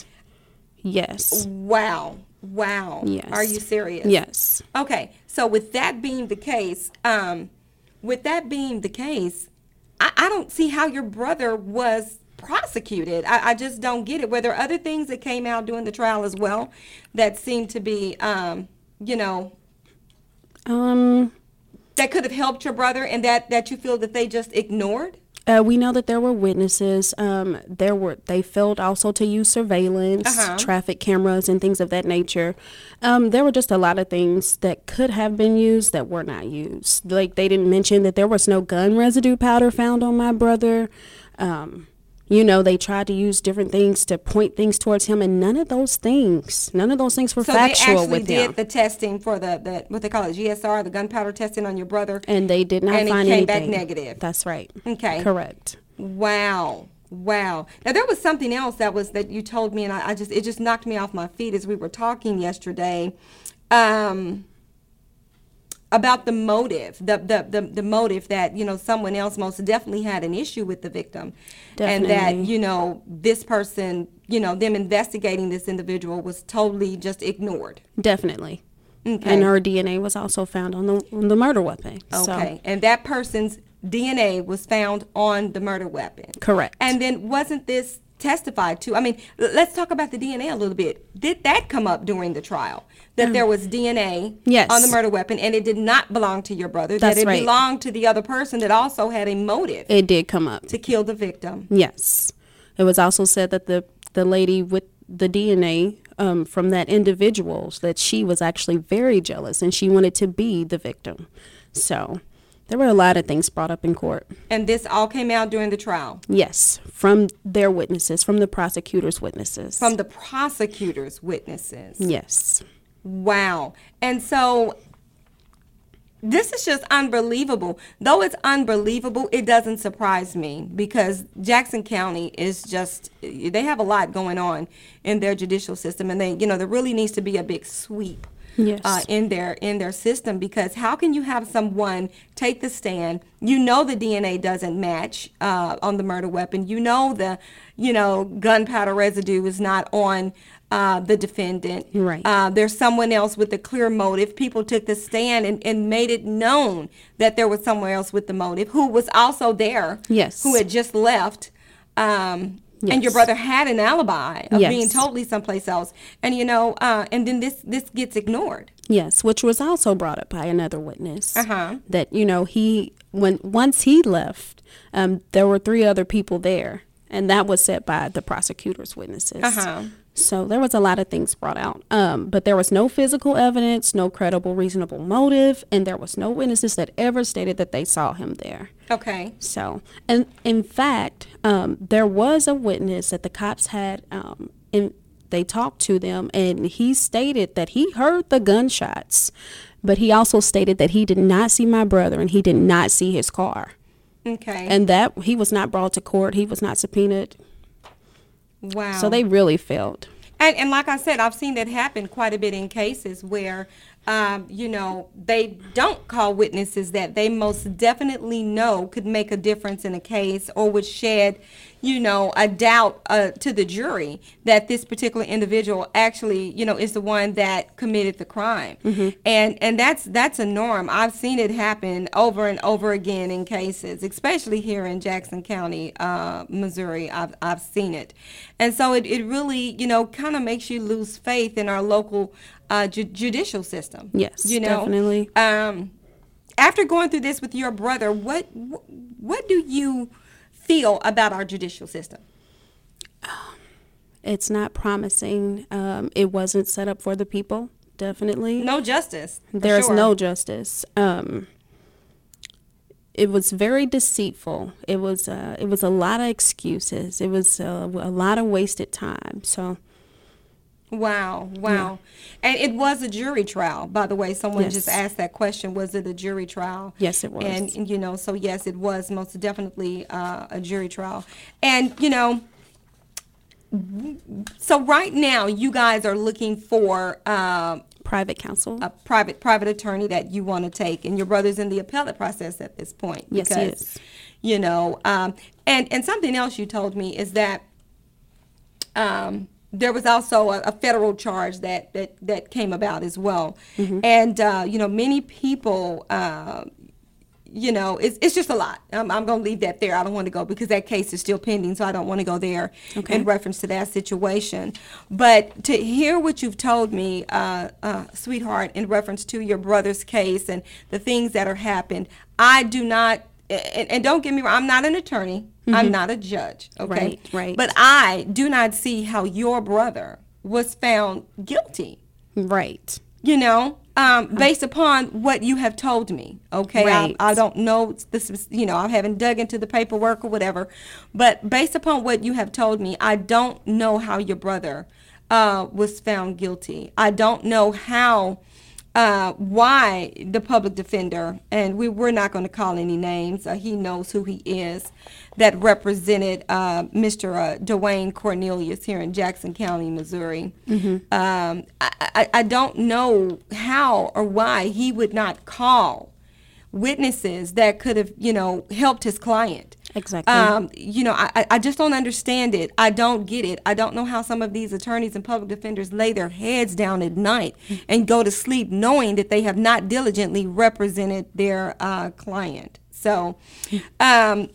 Yes. Wow. Wow. Yes. Are you serious? Yes. Okay. So with that being the case, um, with that being the case, I, I don't see how your brother was prosecuted. I, I just don't get it. Were there other things that came out during the trial as well that seemed to be, um, you know, um, that could have helped your brother and that, that you feel that they just ignored? Uh, we know that there were witnesses. Um, there were they failed also to use surveillance, uh-huh. traffic cameras, and things of that nature. Um, there were just a lot of things that could have been used that were not used. Like they didn't mention that there was no gun residue powder found on my brother. Um, you know, they tried to use different things to point things towards him, and none of those things, none of those things were so factual with him. So they actually did the testing for the, the what they call it, G S R, the gunpowder testing on your brother, and they did not and find anything. And it anything. came back negative. That's right. Okay. Correct. Wow. Wow. Now there was something else that was that you told me, and I, I just it just knocked me off my feet as we were talking yesterday. Um. About the motive, the, the the the motive that, you know, someone else most definitely had an issue with the victim. Definitely. And that, you know, this person, you know, them investigating this individual was totally just ignored. Definitely. Okay. And her D N A was also found on the on the murder weapon. Okay. So. And that person's D N A was found on the murder weapon. Correct. And then wasn't this testified to? I mean, let's talk about the D N A a little bit. Did that come up during the trial? That there was D N A yes. on the murder weapon, and it did not belong to your brother. That's that it right. belonged to the other person that also had a motive. It did come up. To kill the victim. Yes. It was also said that the, the lady with the D N A um, from that individual, that she was actually very jealous, and she wanted to be the victim. So there were a lot of things brought up in court. And this all came out during the trial? Yes, from their witnesses, from the prosecutor's witnesses. From the prosecutor's witnesses? Yes. Wow. And so this is just unbelievable. Though it's unbelievable, it doesn't surprise me because Jackson County is just, they have a lot going on in their judicial system. And they, you know, there really needs to be a big sweep. Yes. Uh, in their in their system, because how can you have someone take the stand? You know the D N A doesn't match uh, on the murder weapon. You know the, you know, gunpowder residue is not on uh, the defendant. Right. Uh, there's someone else with a clear motive. People took the stand and, and made it known that there was someone else with the motive who was also there. Yes. Who had just left. Um, Yes. And your brother had an alibi of Yes. being totally someplace else. And, you know, uh, and then this, this gets ignored. Yes, which was also brought up by another witness. Uh-huh. That, you know, he, when once he left, um, there were three other people there. And that was said by the prosecutor's witnesses. Uh-huh. So there was a lot of things brought out. Um, but there was no physical evidence, no credible, reasonable motive, and there was no witnesses that ever stated that they saw him there. Okay. So, and in fact, um, there was a witness that the cops had, um, and they talked to them, and he stated that he heard the gunshots, but he also stated that he did not see my brother and he did not see his car. Okay. And that he was not brought to court. He was not subpoenaed. Wow. So they really failed. And, and like I said, I've seen that happen quite a bit in cases where, um, you know, they don't call witnesses that they most definitely know could make a difference in a case or would shed, you know, a doubt uh, to the jury that this particular individual actually, you know, is the one that committed the crime. Mm-hmm. And and that's that's a norm. I've seen it happen over and over again in cases, especially here in Jackson County, uh, Missouri. I've I've seen it. And so it, it really, you know, kind of makes you lose faith in our local uh, ju- judicial system. Yes, you know? definitely. Um, after going through this with your brother, what what do you feel about our judicial system? It's not promising. Um, it wasn't set up for the people, definitely. No justice. for There's sure. no justice. Um, it was very deceitful. It was uh, it was a lot of excuses. It was uh, a lot of wasted time. So Wow, wow. And it was a jury trial, by the way. Someone Yes. just asked that question. Was it a jury trial? Yes, it was. And, and, you know, so yes, it was most definitely uh, a jury trial. And, you know, so right now you guys are looking for uh, private counsel. a private private attorney that you want to take, and your brother's in the appellate process at this point. Yes, he because, is. You know, um, and, and something else you told me is that um, there was also a, a federal charge that, that, that came about as well. Mm-hmm. And, uh, you know, many people, uh, you know, it's, it's just a lot. I'm, I'm going to leave that there. I don't want to go because that case is still pending, so I don't want to go there Okay. in reference to that situation. But to hear what you've told me, uh, uh, sweetheart, in reference to your brother's case and the things that are happened, I do not, and, and don't get me wrong, I'm not an attorney. I'm not a judge, okay? Right, right. But I do not see how your brother was found guilty, Right. you know, um, based upon what you have told me, okay? Right. I, I don't know, this is, you know, I haven't dug into the paperwork or whatever, but based upon what you have told me, I don't know how your brother uh, was found guilty. I don't know how... Uh, why the public defender, and we, we're not going to call any names, uh, he knows who he is, that represented uh, Mister Uh, Dwayne Cornelius here in Jackson County, Missouri. Mm-hmm. Um, I, I, I don't know how or why he would not call witnesses that could have, you know, helped his client. Exactly. Um, you know, I, I just don't understand it. I don't get it. I don't know how some of these attorneys and public defenders lay their heads down at night and go to sleep knowing that they have not diligently represented their uh, client. So, um,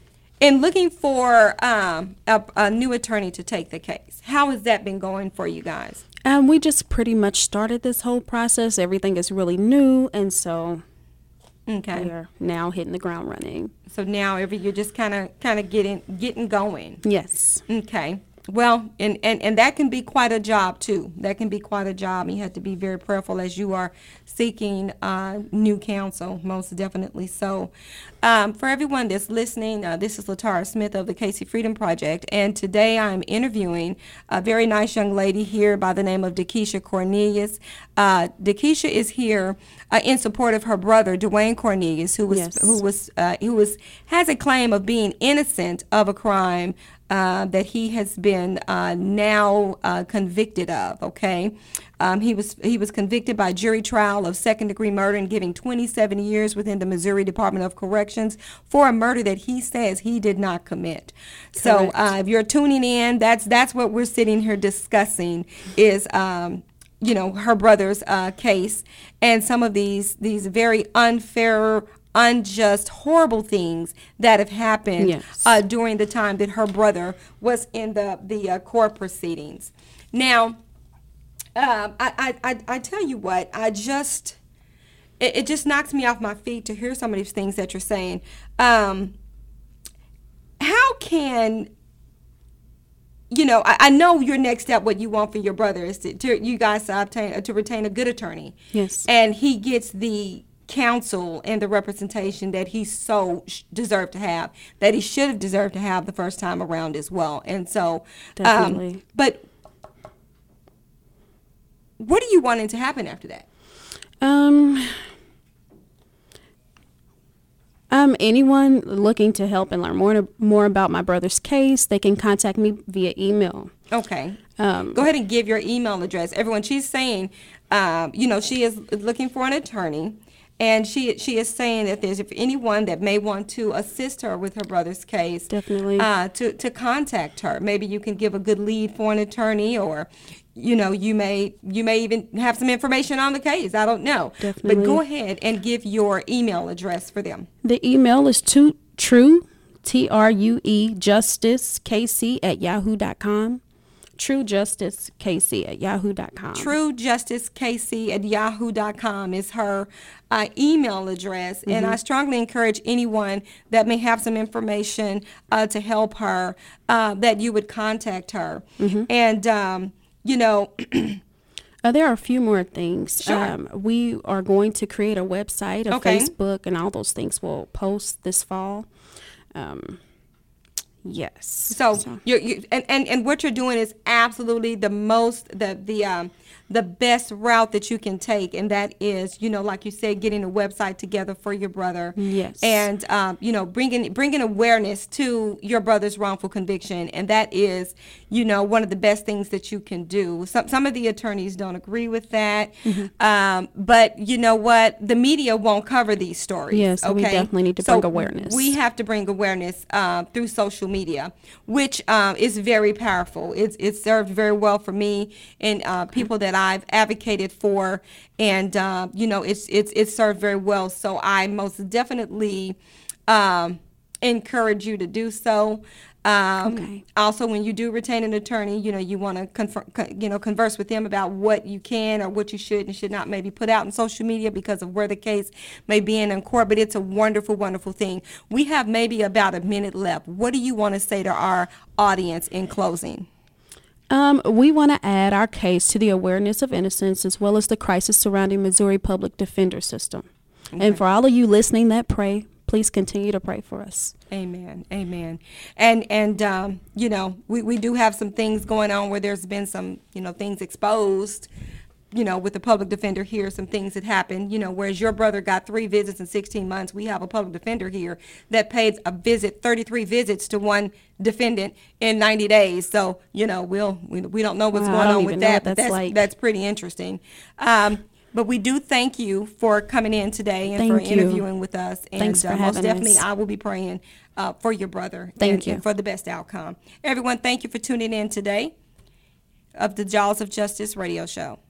in looking for um, a, a new attorney to take the case, how has that been going for you guys? Um, we just pretty much started this whole process. Everything is really new, and so Okay. we are now hitting the ground running. So now every you're just kind of kind of getting getting going. Yes. Okay. Well, and, and, and that can be quite a job, too. That can be quite a job. You have to be very prayerful as you are seeking uh, new counsel, most definitely so. Um, for everyone that's listening, uh, this is Latara Smith of the Casey Freedom Project, and today I'm interviewing a very nice young lady here by the name of Dakisha Cornelius. Uh, Dakisha is here uh, in support of her brother, Dwayne Cornelius, who was Yes. who was uh, who was has a claim of being innocent of a crime Uh, that he has been uh, now uh, convicted of. Okay, um, he was he was convicted by jury trial of second degree murder and giving twenty-seven years within the Missouri Department of Corrections for a murder that he says he did not commit. So Correct. uh, if you're tuning in, that's that's what we're sitting here discussing is. Um, you know, her brother's uh, case and some of these these very unfair, unjust, horrible things that have happened Yes. uh, during the time that her brother was in the, the uh, court proceedings. Now, um, I, I, I, I tell you what, I just, it, it just knocks me off my feet to hear some of these things that you're saying. Um, how can, you know, I, I know your next step, what you want for your brother is to, to you guys to obtain, to retain a good attorney. Yes. And he gets the counsel and the representation that he so sh- deserved to have, that he should have deserved to have the first time around as well. And so, Definitely. Um, but what are you wanting to happen after that? Um, um, anyone looking to help and learn more more about my brother's case, they can contact me via email. Okay. Um, Go ahead and give your email address. Everyone, she's saying, um, you know, she is looking for an attorney. And she she is saying that there's if anyone that may want to assist her with her brother's case, Definitely. uh, to to contact her. Maybe you can give a good lead for an attorney, or you know you may you may even have some information on the case. I don't know. Definitely. But go ahead and give your email address for them. The email is to true T R U E justice K C at yahoo dot com. True Justice K C at yahoo dot com. True Justice K C at yahoo dot com is her uh, email address. Mm-hmm. And I strongly encourage anyone that may have some information uh, to help her, uh, that you would contact her. Mm-hmm. And, um, you know, Uh, there are a few more things. Sure. Um, we are going to create a website, a Okay. Facebook, and all those things will post this fall. Um, yes. So, You're, you and, and and what you're doing is absolutely the most the the um the best route that you can take, and that is, you know, like you said, getting a website together for your brother. Yes. And um, you know, bringing bringing awareness to your brother's wrongful conviction, and that is, you know, one of the best things that you can do. Some some of the attorneys don't agree with that, mm-hmm. um, but you know what? The media won't cover these stories. Yes, so okay? we definitely need to So bring awareness. We have to bring awareness uh, through social media, which um, is very powerful. It's it's served very well for me and uh, people that I've advocated for, and uh, you know, it's it's it's served very well. So I most definitely um, encourage you to do so. Um, Okay. Also, when you do retain an attorney, you know, you want to confer, con- you know, converse with them about what you can or what you should and should not maybe put out in social media because of where the case may be in in court. But it's a wonderful, wonderful thing. We have maybe about a minute left. What do you want to say to our audience in closing? Um, we want to add our case to the awareness of innocence as well as the crisis surrounding Missouri public defender system. Okay. And for all of you listening that pray, please continue to pray for us. Amen. Amen. And, and um, you know, we, we do have some things going on where there's been some, you know, things exposed, you know, with the public defender here, some things that happened, you know, whereas your brother got three visits in sixteen months, we have a public defender here that paid a visit, thirty-three visits to one defendant in ninety days. So, you know, we'll, we, we don't know what's Wow, I going don't on even with know that, what but that's that's, like. that's pretty interesting. Um, But we do thank you for coming in today and Thank for you. interviewing with us. And Thanks for uh, most having definitely, us. I will be praying uh, for your brother. Thank and, you. and for the best outcome. Everyone, thank you for tuning in today of the Jaws of Justice radio show.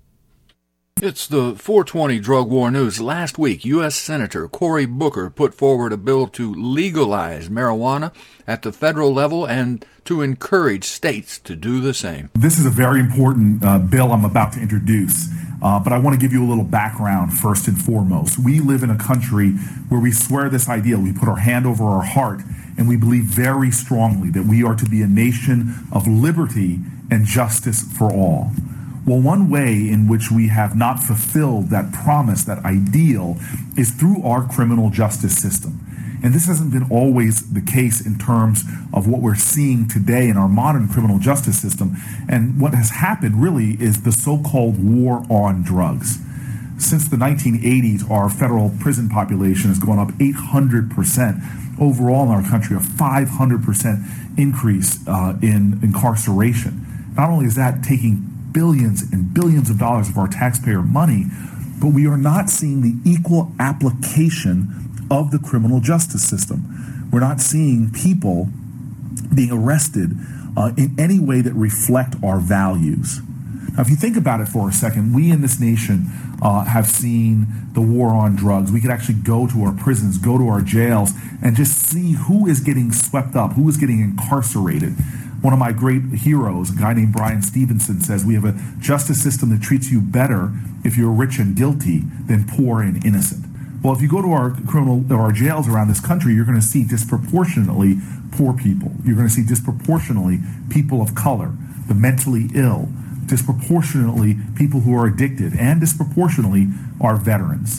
It's the four twenty Drug War News. Last week, U S Senator Cory Booker put forward a bill to legalize marijuana at the federal level and to encourage states to do the same. This is a very important uh, bill I'm about to introduce, uh, but I want to give you a little background first and foremost. We live in a country where we swear this ideal. We put our hand over our heart, and we believe very strongly that we are to be a nation of liberty and justice for all. Well, one way in which we have not fulfilled that promise, that ideal, is through our criminal justice system. And this hasn't been always the case in terms of what we're seeing today in our modern criminal justice system. And what has happened really is the so-called war on drugs. Since the nineteen eighties, our federal prison population has gone up eight hundred percent. Overall in our country, a five hundred percent increase uh, in incarceration. Not only is that taking billions and billions of dollars of our taxpayer money, but we are not seeing the equal application of the criminal justice system. We're not seeing people being arrested uh, in any way that reflect our values. Now, if you think about it for a second, we in this nation uh, have seen the war on drugs. We could actually go to our prisons, go to our jails, and just see who is getting swept up, who is getting incarcerated. One of my great heroes, a guy named Brian Stevenson, says we have a justice system that treats you better if you're rich and guilty than poor and innocent. Well, if you go to our criminal or our jails around this country, you're going to see disproportionately poor people. You're going to see disproportionately people of color, the mentally ill, disproportionately people who are addicted, and disproportionately our veterans.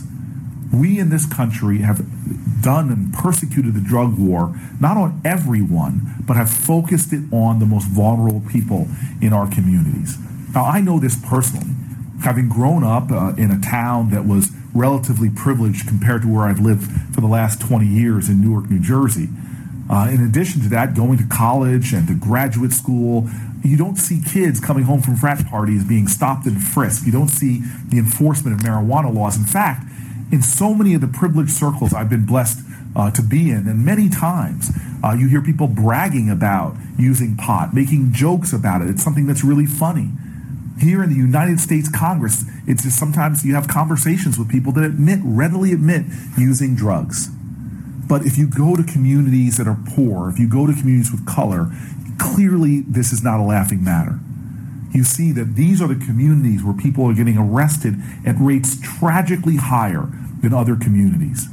We in this country have done and persecuted the drug war, not on everyone, but have focused it on the most vulnerable people in our communities. Now, I know this personally, having grown up uh, in a town that was relatively privileged compared to where I've lived for the last twenty years in Newark, New Jersey. Uh, in addition to that, going to college and to graduate school, you don't see kids coming home from frat parties being stopped and frisked. You don't see the enforcement of marijuana laws. In fact, in so many of the privileged circles I've been blessed uh, to be in, and many times uh, you hear people bragging about using pot, making jokes about it. It's something that's really funny. Here in the United States Congress, it's just sometimes you have conversations with people that admit, readily admit using drugs. But if you go to communities that are poor, if you go to communities with color, clearly this is not a laughing matter. You see that these are the communities where people are getting arrested at rates tragically higher than other communities.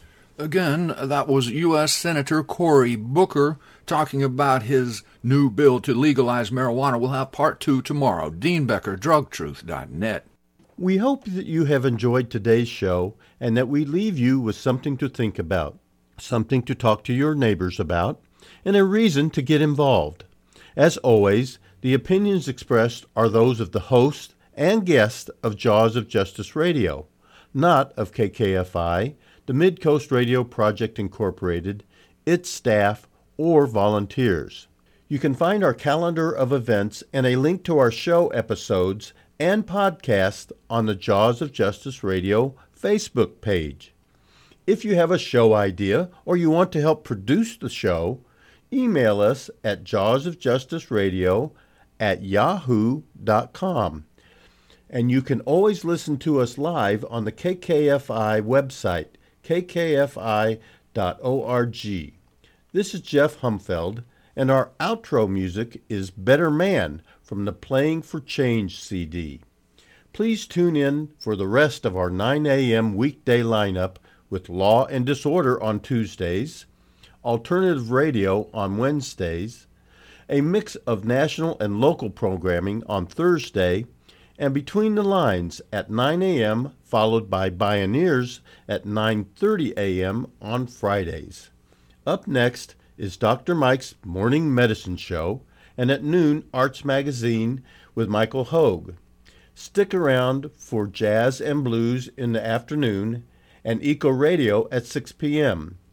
Again, that was U S Senator Cory Booker talking about his new bill to legalize marijuana. We'll have part two tomorrow. Dean Becker, drug truth dot net. We hope that you have enjoyed today's show and that we leave you with something to think about, something to talk to your neighbors about, and a reason to get involved. As always, the opinions expressed are those of the host and guest of Jaws of Justice Radio, not of K K F I, the Mid-Coast Radio Project Incorporated, its staff, or volunteers. You can find our calendar of events and a link to our show episodes and podcast on the Jaws of Justice Radio Facebook page. If you have a show idea or you want to help produce the show, email us at jawsofjusticeradio at yahoo dot com. And you can always listen to us live on the K K F I website, k k f i dot org. This is Jeff Humfeld, and our outro music is Better Man from the Playing for Change C D. Please tune in for the rest of our nine a.m. weekday lineup with Law and Disorder on Tuesdays, Alternative Radio on Wednesdays, a mix of national and local programming on Thursday, and Between the Lines at nine a.m., followed by Bioneers at nine thirty a.m. on Fridays. Up next is Doctor Mike's Morning Medicine Show, and at noon, Arts Magazine with Michael Hogue. Stick around for Jazz and Blues in the afternoon, and Eco Radio at six p.m.